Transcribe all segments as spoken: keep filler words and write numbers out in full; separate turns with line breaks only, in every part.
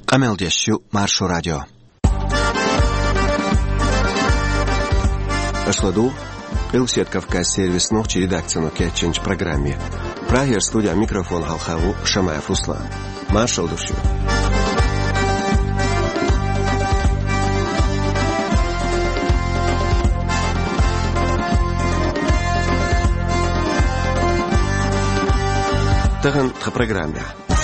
Qameldeshu Marsho Radio. Ашладу Пилсет Кавказ сервис ночи редакцию кетченч программе. Прагер студия микрофон Халхаву Шамаев Руслан. Маршал душу. Таган в программе.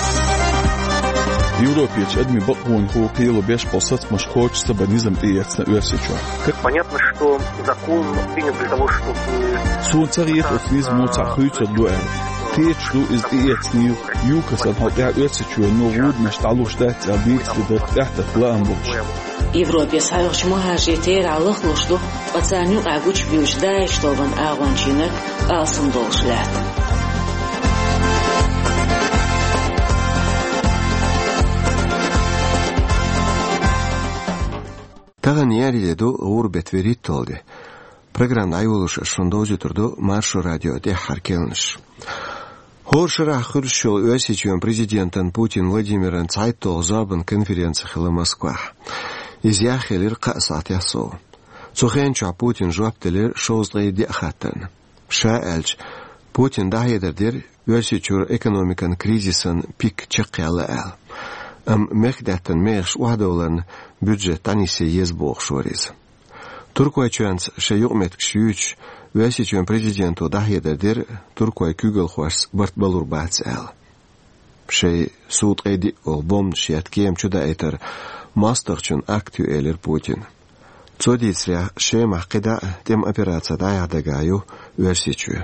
Европеч адми баквон хо кило беш посад маш хочется банизм и яцна уэрсичо.
Понятно, что закон принят для того, чтобы
Сун царит офнизм цахуйца дуэр. Кечду из диецни юкасан хотя уэрсичо но руд маш талуштат абикс дер тахта фламбуч.
Европе сайгч мухажитер алых лушту пацаню агуч бюждай штован агончинек алсын долшлат.
Таган яриду урбет вериттолди. Программа айулуш шондозу турду Маршо радио де харкелнш. Хоршара хуршол уэсичуен президентан Путин Владимиран цайтол забан конференция хила Москва. Из яхелир қасат ясо. Цухенча Путин жуаптелер шозлай де хаттан. Шаэлч Путин дахедердер уэсичур экономикан кризисан пик чекяла эл. Am mekdeten mers uhadolan budget tanise yezbog shoriz. Turkoy chans shayumet kshyuch vesichun prezidentu dahederdir Turkoy kugel khwas bart balur batsel. Shay sud edi olbom shiat kem chuda eter masterchun aktueller Putin. Zoditsria shema qida tem operatsiya dayadagayu vesichu.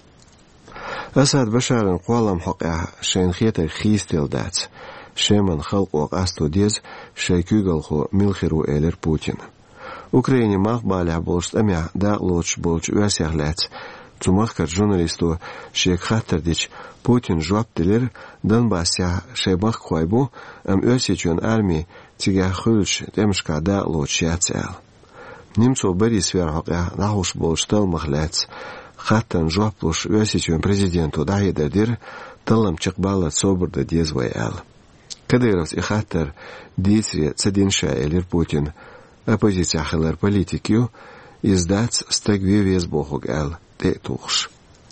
Asad basharan qalam haqa shayn khieter khisteldats. Шеман халқу астудез шайкюгалху милхиру элер Путин. Украине мах баля болшт амя да лоч болч уасяглац. Цумахкар журналисту шек хаттердич Путин жуаптелер Донбасса шейбах хвайбу ам уасичун арми тига хулч демшка да лоч яцел. Немцу Борис Верхока нахуш болштал махлац. Хаттан жуаплуш уасичун президенту дайдердир талам чекбала соборда дезвайал. Кадыров и хаттер дитри цадинша элер Путин оппозиция хилер политикию издац стагви везбохуг эл детухш.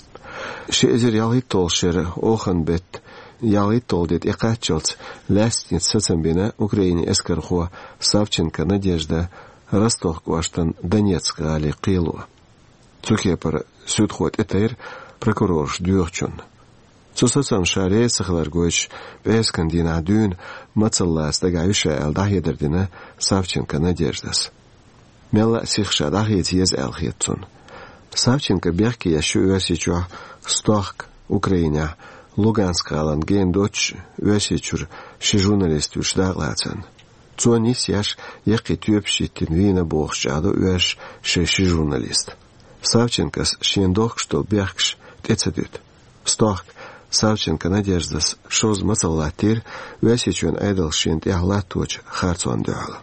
Шезер ялит толшер охан бет ялит толдет икатчолц ластниц соцамбина Украине эскархуа Савченко Надежда Ростов Кваштан Донецк али Қилу. Цухепар судхот этер прокурор дюрчун. Сусасан шаре сахларгоч бескандина дюн мацаллас дагаюша эл дахедердина Савченко Надеждас. Мела сихша дахет ез эл хетцун. Савченко бехки яшу уасичуа стохк Украиня Луганск алан ген доч уасичур ши журналист ушдаглацан. Цонис яш яки тюпшитин вина бохчаду уаш ши ши журналист. Савченкас шендох что бехкш тецедют. Стохк Савченко Надеждас шоз мацаллатир уасичуен айдал шинт яглатуч харцон дюал.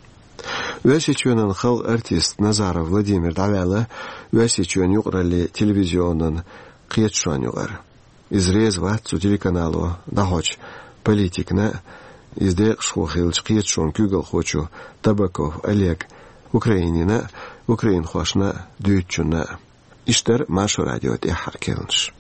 Уасичуенан хал артист Назаров Владимир Давяла уасичуен юграли телевизионнан қиетшуан югар. Изрез ватцу телеканалу дахоч политикна издек шхухилч қиетшуан кюгал хочу Табаков Олег Украинина Украин хошна дүйчуна. Иштер Маршо радио де харкелнш.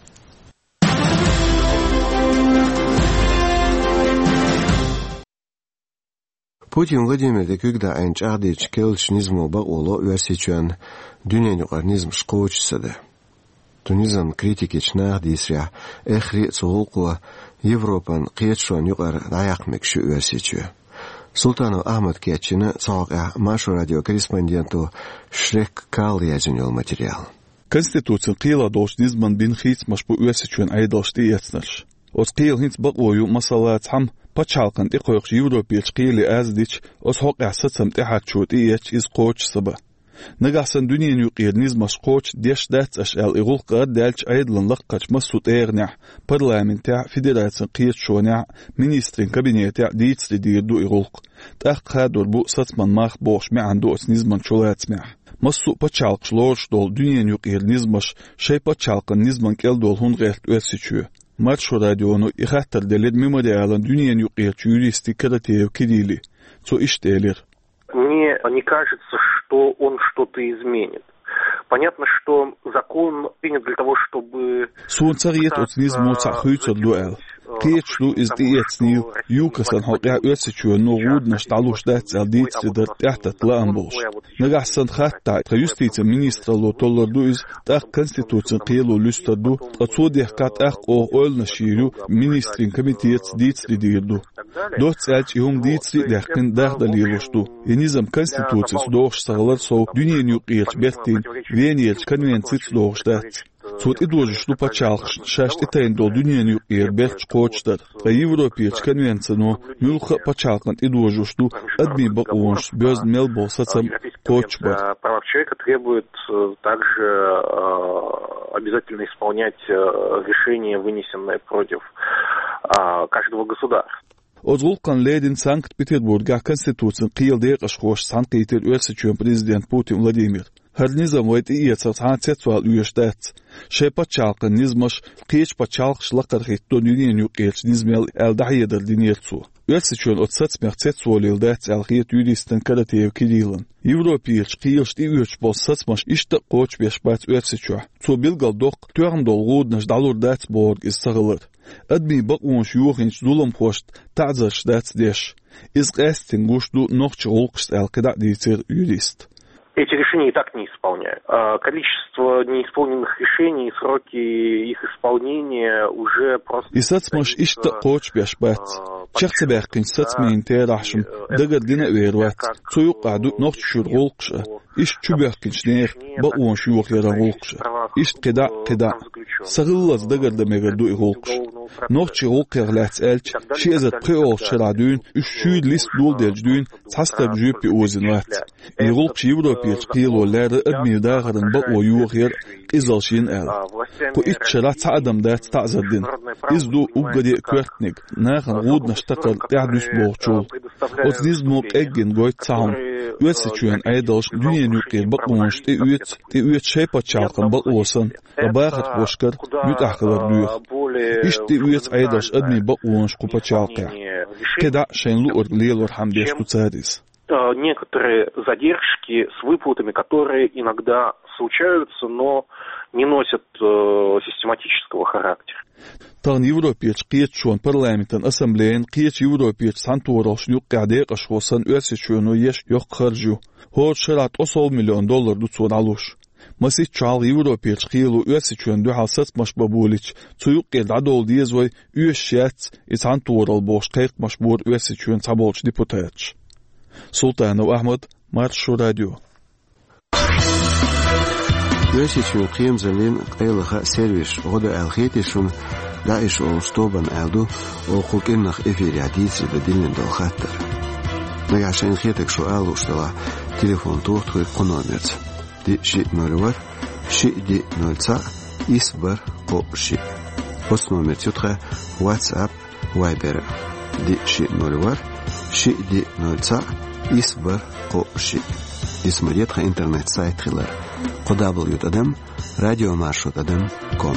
Путин Владимир де күгда айнч агдич келч низму баголо уэрсичуан дюнен югарнизм шкоучсады. Тунизм критикич нагдисря эхри цулкуа Европан қиетшуан югар даяқмекші уэрсичу. Султанов Ахмад Кетчина цаға Маршо радио корреспонденту Шрек Кал язынел материал.
Конституция қила должнизман бин хиц машпу уэрсичуан айдалшты ецнарш. Оз қил хиц багою масалац хам Пачалкан иқойқш Европеч қили аздич оз хоқ ясацам тихачут иеч из қоч саба. Нагасан дүниен юқир низмаш қоч деш дац аш ал иғул қад дальч айдлан лаққач масут эрнях парламентя федерация қиет шоня министрин кабинетя дийцри дирду иғулқ. Тақ қадур бу сацман мах бош мян оц низман чулац мях. Масу пачалкш лош дол дүниен юқир низмаш шей пачалкан низман кел дол хун ғелт өсичу. Маршо радиону ихаттар делет мемориалан дюниен юқият юристи каратеев кирилли. Цо иштелер.
Мне не кажется, что он что-то изменит. Понятно, что закон принят для того, чтобы...
Суонцариет отнизму цахуйцо дуэл. Киечлу из диетснил, юкасан хоқя өсичуен ногуд нашталуш дацал дицлидер тяхтат ламболш. Нагасан хаттай, юстиция министра ло толларду из так конституциян қиелу люстарду, отсудехкат ах о ойлна ширю министрин комитет дицлидирду. Доцялч иум дицли дяхкин дахдалилушту. И низам конституцияс доғш сағалар соу дүниен юқиелч бехтин, вениелч конвенциц доғш дац. Суд идожиш лу пачалхш, шашт итайн дол дүниен юқиел бехч қочтар. Ға Европиелч конвенцияно мүлха пачалхан идожиш лу адми бақуонш бёз мел болсацам қочбар.
Права человека требует также обязательно исполнять решения, вынесенные против каждого государства.
Озгулкан ледин Санкт-Петербурга конституциян қиелдеқ ашқош санқейтер өсічуен президент Путин Владимир. Her nizam wait iyetsat han setsual uyeshtats. She pachalqan nizmash qiech pachalq shlaqar khitton yunien yuqelch nizmel el dahiyadar dineltsu. Ölsichön otsats mertsetsuol ildats al khit yudistan karatev kirilan. Европиелч qielch di uyech bolsats mash ishta qoch beshbats ölsichö. Tsu bilgal doq tögam dolgud nash dalurdats borg is sagılır. Admi baqunsh yuqinch dulam khost ta'zarch dats desh. Iz qastin gushdu noqch ulqst al qida ditsir yudist.
Эти решения и так не исполняют. Количество неисполненных решений, сроки их исполнения уже просто...
И сацмаш ишта qoch beshbat. Чахцебахкин сацмин терашм дагардина уерват. Цуюк аду нохч шургулкш. Иш чубахкин снех баун шуюк ярагулкш. Иш кеда кеда. Сагыллаз dagarda megardu igulksh. Нохч улкерлац элч шезат преол шрадун үшшүд лист дул делждун цастаб жүпи озинват. Игулкш Европи قيلوا أبني داخل بقوا يوغير إزال شين آل كو إتشرا تعدم دات تعزدين إزدو أبقدي كورتنك ناخن غود نشتقل تعدوش بوغشول وتنيز موك أجين قويت تعهم يوتسيشوين أيدالش دنيا نوكير بقوانش تي أويت تي أويت شايبا تشالقن بقوصن رباخت بوشكر يوت أحكالر دوغ إش تي أويت أيدالش أدمي بقوانش قوبا تشالقع كدا شين لؤر ليلور حمديش تساديس.
Некоторые задержки с выплатами, которые иногда случаются, но не носят э, систематического характера.
Тан Европиец қиетшон парламентан ассамблеян қиет Европиец сантуоралш юққадеқ ашхосан өсечуну еш йоқ қаржу. Хор шарат осол миллион доллар дуцуан алуш. Масит чал Европиец қиелу өсечуан духалсац маш бабулич. Цуюққел дадол диезвой үеш шец и сантуорал бош қайқ машбур өсечуан саболч депутатч. Султанов Ахмад, Маршо радио.
Өсечуан қием залин қейлыға сервиш ғода әлхетешун داعش أوستوبان ألدو وخوك إنخ إفيري عديثي بدلن دول خاتر نجا عشان خيتك سؤال وشتلا تليفون توخ تخيق قنوميرت دي شي نولوار شي دي نولتا إسبر قو شي بس نوميرت يتخي واتساب وايبر دي شي نولوار شي دي نولتا إسبر قو شي اسم يتخي انترنت سايت خلال قدابل يتدم راديو مارشوت أدم كوم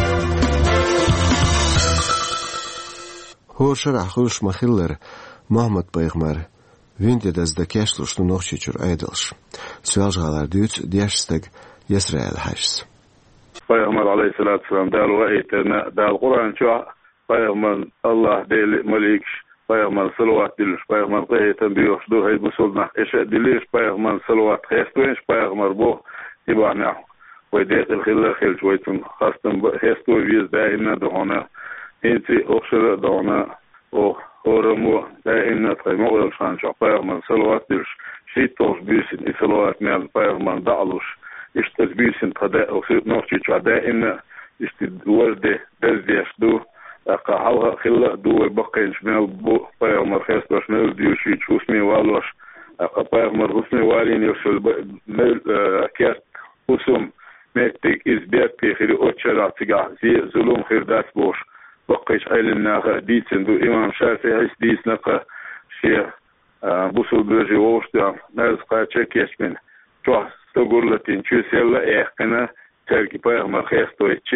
هو شرع خوش مخلر محمد پیغمبر وینده دز دکشلوش نوخشی چور ایدلش سوال جغالر دیوت دیاشستگ یسرائیل حشس
پیغمبر علیه الصلاة والسلام دال وایتنا دال قرآن شو پیغمبر الله دل ملیکش پیغمبر صلوات دلش پیغمبر قیتن بیوش دو هید بسولنا اشع دلیش پیغمبر صلوات خیستوینش پیغمبر بو ایبانیو ویدیت الخلا خیلش ویتن خاستن خیستوی ویز دائنا دهونه انتي أخشر دونا أو هرمو دائما تقيمو الشان شقير من صلوات ديش شيء توش بيسن إصلوات من قير من دعلوش إشتز بيسن قداء وصير نوشي شو دائما إستدورده دزديش دو أقاحوها خلا دو بقين شمال بو قير من خيستو شمال ديوشي شوسمي والوش أقاقير من غسمي والين يوصل كيات قسم ميتك إزبيات بيخيري أوتشارات تقع زي ظلوم خير داس بوش بقيش عيلنا ديتسن دو إمام شافعي ديس نقا شيخ بوصل برجي ووشتا ناز قاچا كيشمن چوه ستغورلتين چو سيلا ايقنا تركي بايغمار خيستوي چي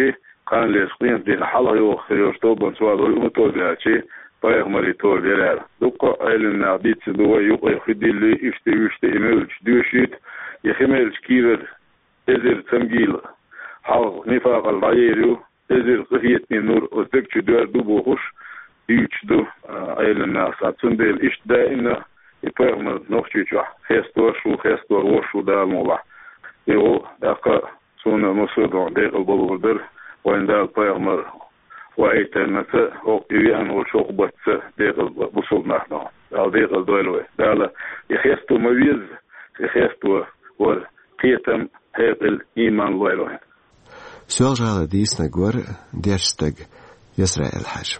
كان ليسقين دي حلا يوخر يشتوبن سواد ويمتوزاتي بايغمري تول بيرال دوكا ايلنا ديت دو يوقي خدي اللي يشتي يشتي ايميلش دوشيت يخملش كيفر ازر تمجيل حال نفاق العيريو ازر قهيتني نور وزدكش دوار دوبو خوش يوچدو ايلنا ساتسن ديل اش دائنا يبايغمر نوخشيچوا خيستور شو خيستور وشو دال مولا يو داكا سونا مسودو ديقل بلوردر وين دال بايغمر وأيتنا أو يوان وشوق بس ديقل بوصلنا نحن أو ديقل دولوي دالا يخيستو مويز يخيستو والقيتم هيق الإيمان لويلوين
سؤال جعل ديسنا قور ديرستق يسرع الحاج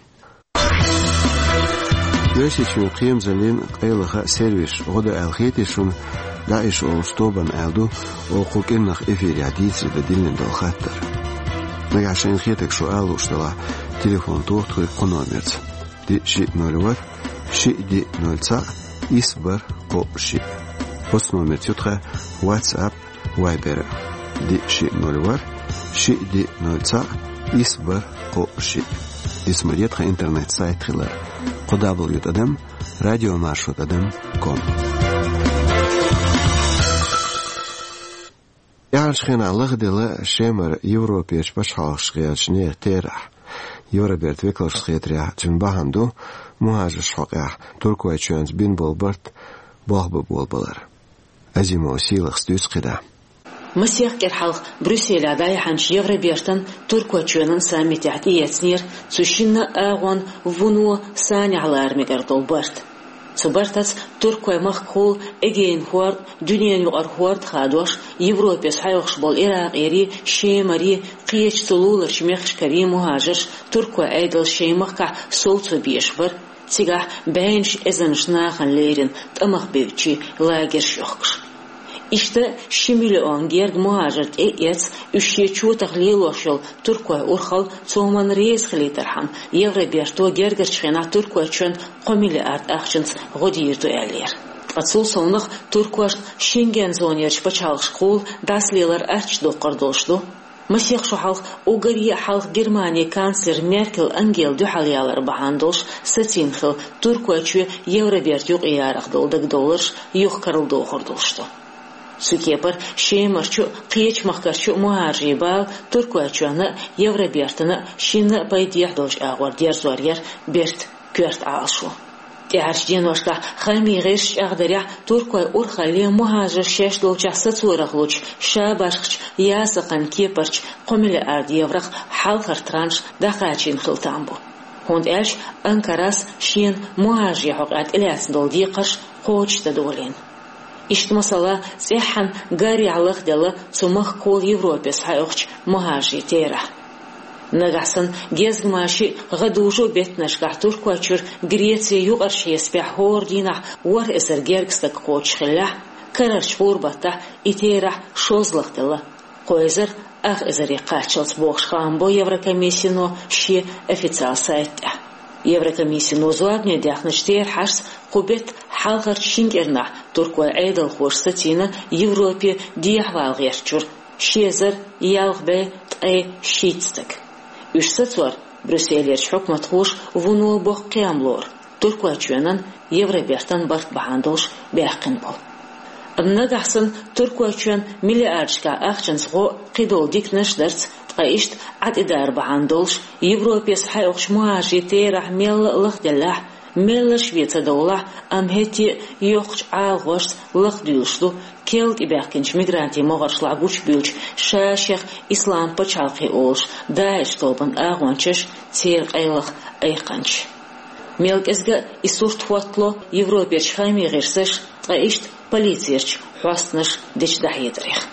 يوشي شو قيم زلين قيلخا سيرويش غدا الخيتشون داعش أو ستوبان ألدو وقوك إنخ إفير عديث بدلن دول خاطر نجا عشان خيتك سؤال وشتلا تليفون توتر قنامرت دي شي نولور شي دي نولتا إسبر قو شي بس نمرة يتخا واتساب وايبر دي شي نولور شي دي نولتا إسبر قو شي اسم يتخا إنترنت سايت خلال قدابل يتقدم راديو مارشوت قدم كوم يعرش خين على دلا شمر يوروبيش باش حاش شنيه تيرح يوربرت ويكلش خيتريا جنبهندو مهاجش حقيا تركوي تشونز بين بولبرت باهب بولبلر ازيمو سيلخ ستوس قدا
مسيح كرحلق بروسيل عداي حنش يوربرتن تركوي تشونن ساميت يعتيتنير سوشينا اغون فونو ساني على ارميغردول برت صبرتت تركيا مخول اجين خوارد دنيا يقر خوارد خادوش يوروبا صحيح بول العراق يري شيمري قيش طلول شميخش كريم مهاجر تركيا ايدل شيمخ صوت بيشبر تيغا بينش ازنش ناخن ليرن تمخ بيوتشي لاغر شوخش İşte şimilyon gerg muhacert eyet üşye çutak liloşul Türkiye urxal çoğman reis xilitarhan Yevroberto gerger çıxena Türkiye çön qomili art axçınç godiyirdu əlir. Atsul sonluq Türkiye Schengen zoniyerç paçalıq qol dasliler arç doqardolşdu. Masih şu halq Ugariya halq Germaniya kansler Merkel Angel duhalyalar bahandolş satin xil Türkiye çö Yevroberto yoq iyaraq doldag dolar yoq qarıldı oxurdolşdu. Сукепар шеймарчу қиеч махкарчу муажибал туркуачуана Евробертана шинна пайдихдолж агвар дерзуарьер берт кёрт алшу. Тяжден ошка хамигеш агдаря туркуай урхали муажир шеш долчаса цурахлуч шабашч ясақан кепарч қомиле ард еврах халхар транш дахачин хилтамбу. Хонд элш Анкарас шин муажи хогат илясн дол диқаш қочта долин. إشت مسألة سيحن قاري على خدلا سمخ كل يوروبا صحيح مهاجي تيرا نجحسن جزء ماشي غدوجو بيتناش كحتور كواتشر غريتي يقرش يسبح هور دينا ور إسر جرجستك قوتش خلا كرر شفور بطة إتيرا شوزلق دلا قويزر أخ إزر يقاتشلت بوخش خام بو يورокомиссиону شي официал сайта Еврокомиссия нозуагне дяхнштер харс кубет халгар шингерна туркуа эйдл хорсатина Европе диахвалгерчур шезер ялгбе тай шитстек үшсатсуар брюсселерч хукмат хош вуну бох кемлор туркуа чөнан Евробертан барт бахандош бяхкин бол Нагахсан туркуа чөн миллиардшка ахчансго қидол дикнашдерц قايشت عد إدار بعندولش يوروبا صحيح مواجه تيرح ميل لخ دلح ميل شوية دولة أم هتي يوخش عالغوش لخ ديلشدو كيلت إباقينش ميغرانتي مغرش لعبوش بيلش شاشيخ إسلام بچالقي أولش داعش طوبان آغوانشش تير قيلخ أيقانش ميلك إزغا إسور تواتلو يوروبا شخامي غيرسش قايشت полицейч حواستنش ديش دحيدريخ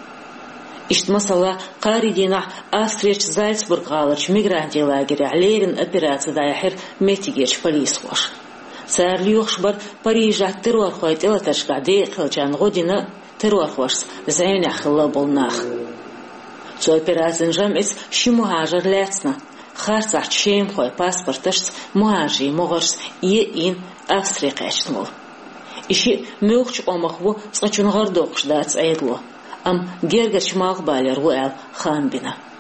إشت مسألة قاردينا أستريش زالцбург غالرش ميغرانتي لاغر عليرن أبيراتي دايحر ميتيجيش بوليس وش سار ليوخشبر باريجا تروار خويت إلا تشقع ديقل جان غودينا تروار خوش زعين أخلا بولناخ سو أبيراتي جامعس شي مهاجر لاتنا خارصاح شيم خوي باسبورتش مهاجي مغرس يين أستريقاش نمو إشي ميوخش أمخو سقچون غردوخش داتس أيدلو أم جرجش ماغ بالر وعل خان بنا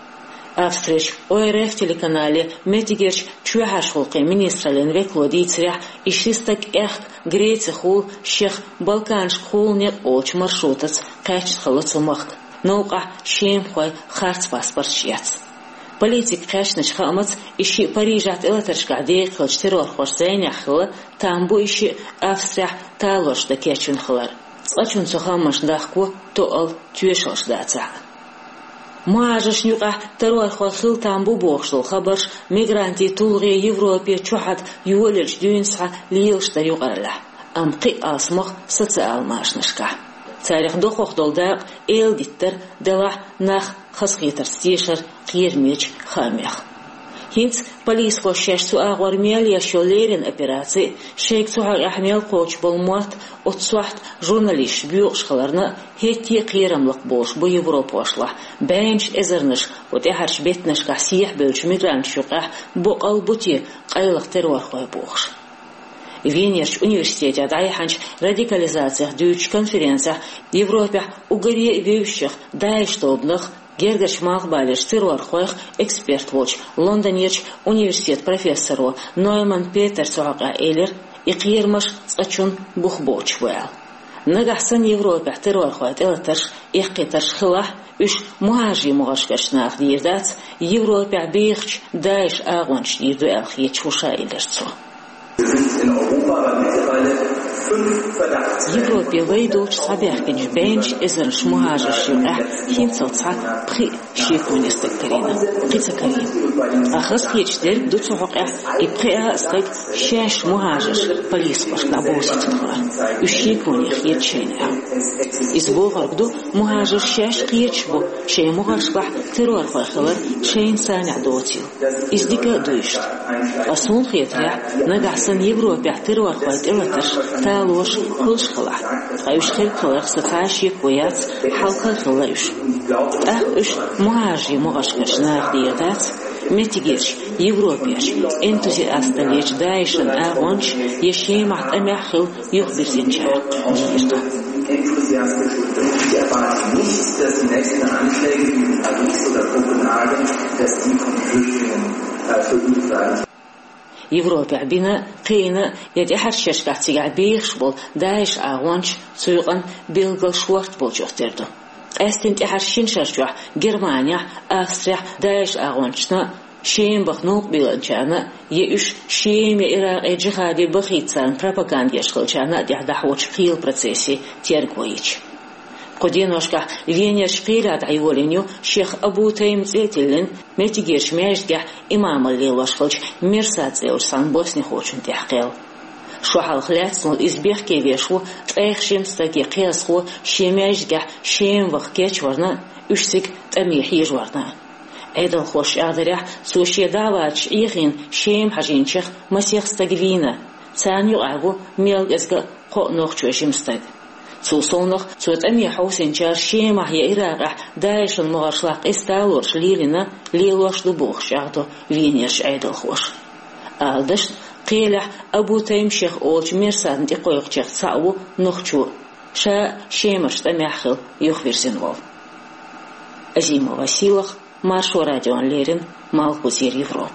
Австрич о эр эф телеканале метигерч чуяхаш холкы министрлен веклоди црях ишистак эх Греция хул шех Балканш хул нет олч маршрутац кач халуцумах наука шем хой харц паспорт шияц. Политик кашныч хамац иши Парижат элатершка дейкылч террор хорсейн яхылы тамбу иши Австрия талош да кечун хылар. Цачун сохамаш дахку тоал тюешалш дацак. Мажаш нюка террор хил тамбу бохшл хабарш мигранти тулги Европе чухат юлерч дюнсха лилш да югарла. Амқи асмах социал машнышка. Царих дохох долдaq эл диттер дела нах хасхитер стишер кирмеч хамях. Хинц полис хошеш су агвармиал яшолерин операции шейк суха ахмел коч болмат отсвахт журналист бюшхаларна хетти кирамлык бош бу Европа ашла. Бенч эзерниш оте харш бетниш касих бөлч мигрант шука бу албути кайлык террор хой бош. Венерч университете дайханч радикализациях дүйч конференциях Европе угоре веющих дайштобных Гергач Махбалиш террор хоих эксперт воч Лондонеч университет профессору Нойман Петер Суака Эйлер и Кирмаш Цачун Бухбоч вел. Нагасан Европе террор хоит элатерш ихкетарш хилах үш муажи мугашкашнах дирдац Европе бейхч дайш агонч дирду элхи чуша элерцу. Европе вейдуч сабяхкинч бенч эзер шмуажиш юрах хинцалца при шикунистек терина прицакарин. Ахас хечтер дуцухока и преа стек шеш муажиш полис пашна боситухла. Ушикуни хеченя. Из боваргду муажиш шеш хечбу шей мугашла террор хахалар шейн саня дотил. Из дика дуишт. Асун хетря нагасан Европе террор хойт элаташ талош хулшхала. Айуш хелкалар саташи кояц халка хлайш. Ах уш муажи мугашкашнах диятац метигерч Европеш энтузиаста леч дайшен агонч ешемат амяхил юхберзинча дирта.
Die erwarten nicht, dass die nächsten Anschläge in Paris oder Kopenhagen, dass die von Flüchtlingen verübt werden.
Европе бина قينا يدي حرشش قاتيغا بيخشبول دايش اغوانش سويقن بيلغل شوارت بولجوختردو استنت حرشين شرجوح گرمانيا австрия دايش اغوانشنا شيم بخنوق بيلانچانا يش شيم إراق جهادي بخيتسان пропагандيش خلچانا دي دحوچ قيل процессе تيرگويچ قدينوشكا венерч قيلات عيولينيو شيخ أبو تيم زيتلن متيجيرش ميجدع إمام الليلوش خلج ميرسات زيورسان بوسني خوشن تحقيل شو حالخلاتسنو إزبيخ كيفيشو تأيخ شمستاكي قياسخو شيميجدع شيم وخكيش ورنا أشتك تأميحيج ورنا أيضا خوش أعذريح سوشي دعواتش إيغين شيم حجينشيخ مسيخ ستاقفينا تانيو أعبو ميل إزغا قو نوخشو شمستاق سوسونخ سوت أمي حوسين جار شيمة هي إراقة دايش المغرشلاق استالورش ليلنا ليلوش دبوخ شاعدو فينيرش عيدل خوش آلدش قيلح أبو تيم شيخ أولج ميرسان دي قويق شيخ ساوو نخشو شا شيمرش تميحخل يخبر زنوال أزيما واسيلخ مارشو راديون ليرين مالك وزير يوروب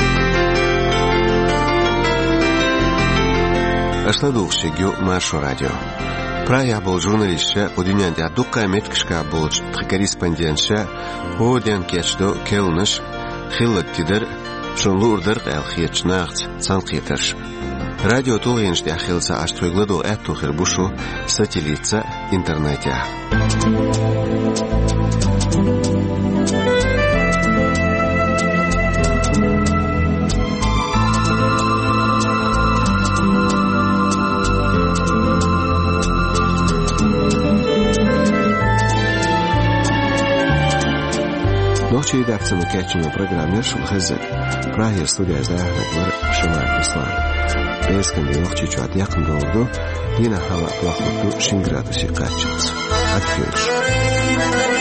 أشتادوخ شيجيو مارشو راديو Praia bol jurnalistša podinjanja duka metkška bol korrespondentša odjan keçdo kelnish xillat tider shunlurdir alxiyatnacht sanqetersh radio to'g'inishda xilsa ashtoglado atto xirbushu satelitsa internetya Ночи редакцияны кәчімі программер Шылхазык. Прахия студия зәхләтлер Шымай Кислан. Бәйскінді оқчы чуат яқынды орду, Дина хала плахлықты шынграды шиқатчылыз. Атфелш.